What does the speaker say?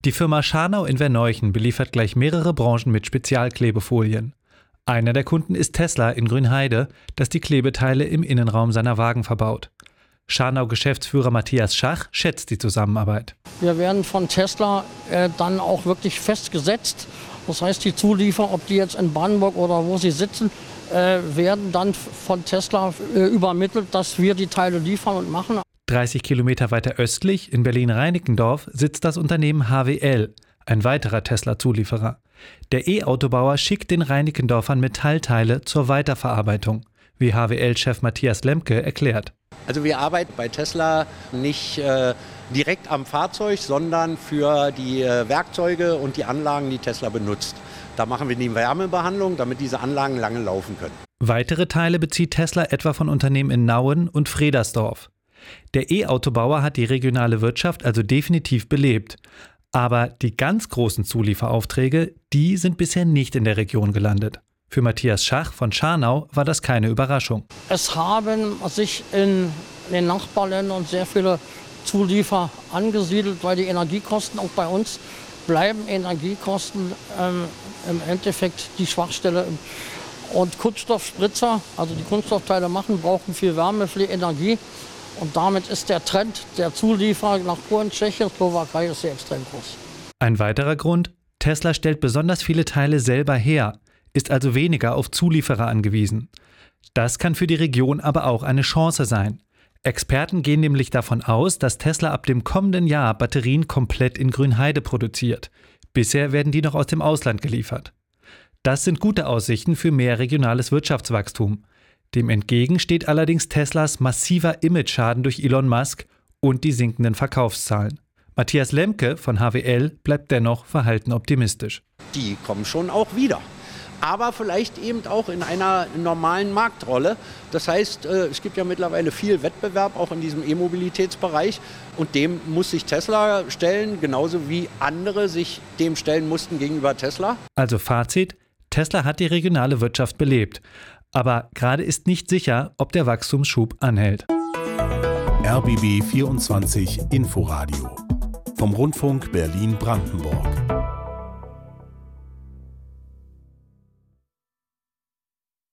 Die Firma Scharnau in Verneuchen beliefert gleich mehrere Branchen mit Spezialklebefolien. Einer der Kunden ist Tesla in Grünheide, das die Klebeteile im Innenraum seiner Wagen verbaut. Scharnau-Geschäftsführer Matthias Schach schätzt die Zusammenarbeit. Wir werden von Tesla dann auch wirklich festgesetzt. Das heißt, die Zulieferer, ob die jetzt in Brandenburg oder wo sie sitzen, werden dann von Tesla übermittelt, dass wir die Teile liefern und machen. 30 Kilometer weiter östlich, in Berlin-Reinickendorf, sitzt das Unternehmen HWL, ein weiterer Tesla-Zulieferer. Der E-Autobauer schickt den Reinickendorfern Metallteile zur Weiterverarbeitung, wie HWL-Chef Matthias Lemke erklärt. Also wir arbeiten bei Tesla nicht direkt am Fahrzeug, sondern für die Werkzeuge und die Anlagen, die Tesla benutzt. Da machen wir die Wärmebehandlung, damit diese Anlagen lange laufen können. Weitere Teile bezieht Tesla etwa von Unternehmen in Nauen und Fredersdorf. Der E-Autobauer hat die regionale Wirtschaft also definitiv belebt. Aber die ganz großen Zulieferaufträge, die sind bisher nicht in der Region gelandet. Für Matthias Schach von Scharnau war das keine Überraschung. Es haben sich in den Nachbarländern sehr viele Zulieferer angesiedelt, weil die Energiekosten auch bei uns bleiben Energiekosten im Endeffekt die Schwachstelle. Und Kunststoffspritzer, also die Kunststoffteile machen, brauchen viel Wärme, viel Energie. Und damit ist der Trend der Zulieferer nach Polen, Tschechien, Slowakei ist sehr extrem groß. Ein weiterer Grund: Tesla stellt besonders viele Teile selber her, ist also weniger auf Zulieferer angewiesen. Das kann für die Region aber auch eine Chance sein. Experten gehen nämlich davon aus, dass Tesla ab dem kommenden Jahr Batterien komplett in Grünheide produziert. Bisher werden die noch aus dem Ausland geliefert. Das sind gute Aussichten für mehr regionales Wirtschaftswachstum. Dem entgegen steht allerdings Teslas massiver Imageschaden durch Elon Musk und die sinkenden Verkaufszahlen. Matthias Lemke von HWL bleibt dennoch verhalten optimistisch. Die kommen schon auch wieder. Aber vielleicht eben auch in einer normalen Marktrolle. Das heißt, es gibt ja mittlerweile viel Wettbewerb, auch in diesem E-Mobilitätsbereich. Und dem muss sich Tesla stellen, genauso wie andere sich dem stellen mussten gegenüber Tesla. Also Fazit: Tesla hat die regionale Wirtschaft belebt. Aber gerade ist nicht sicher, ob der Wachstumsschub anhält. RBB 24 Inforadio vom Rundfunk Berlin-Brandenburg.